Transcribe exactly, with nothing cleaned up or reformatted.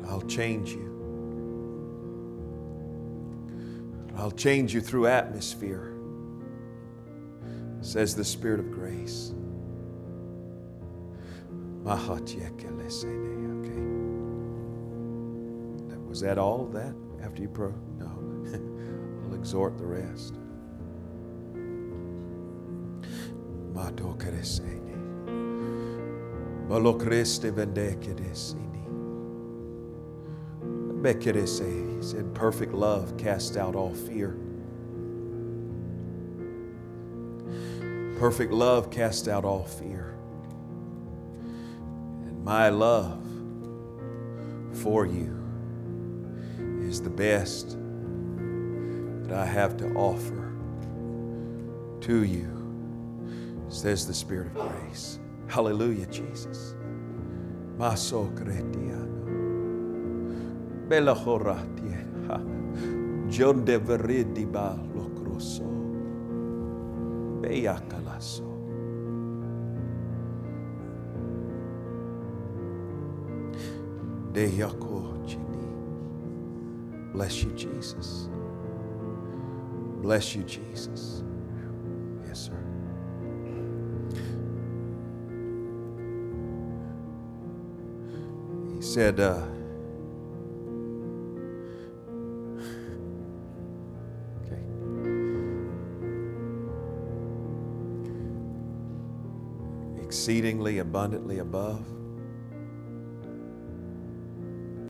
I'll change you. I'll change you through atmosphere, says the Spirit of grace. Okay. Was that all that after you pro? No. I'll exhort the rest. He said, perfect love casts out all fear. Perfect love casts out all fear. And my love for you is the best that I have to offer to you, says the Spirit of grace. Hallelujah, Jesus. Maso cretiano. Bella horatia. John de veridiba lo crosso. Beya calaso. De yako chini. Bless you, Jesus. Bless you, Jesus. Yes, sir. He said, uh, okay. Exceedingly abundantly above